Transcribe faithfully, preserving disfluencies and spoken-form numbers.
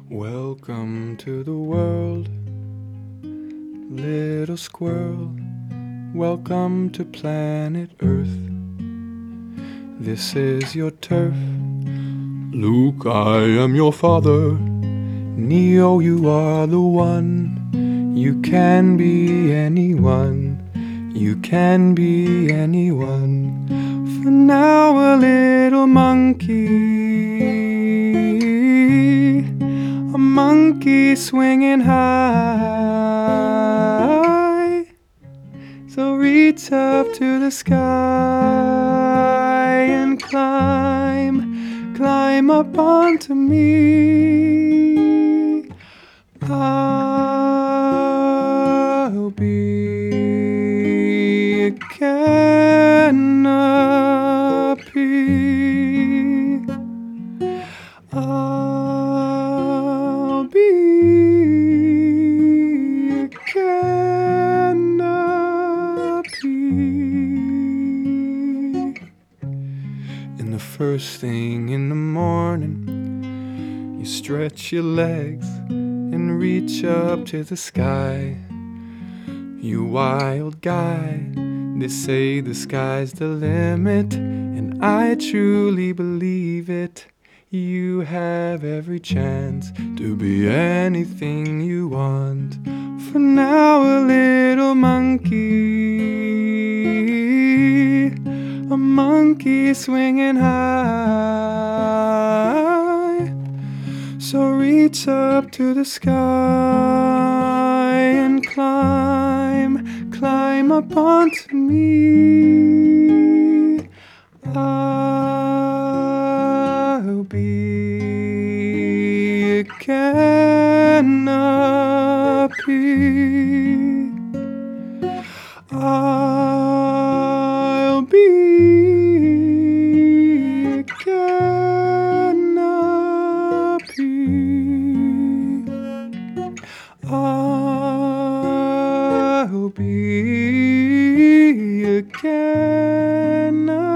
Welcome to the world, little squirrel. Welcome to planet Earth. This is your turf. Luke, I am your father. Neo, you are the one. You can be anyone. You can be anyone. For now, a little monkey, a monkey swinging high. So reach up to the sky and climb, climb up onto me. I'll be a canopy. I'll be a canopy. And the first thing in the morning, you stretch your legs and reach up to the sky. You wild guy, they say the sky's the limit, and I truly believe it. You have every chance to be anything you want. For now, a little monkey, a monkey swinging high. So reach up to the sky and climb, climb up onto me. I'll be a canopy. I'll be a canopy. I'll be a canopy.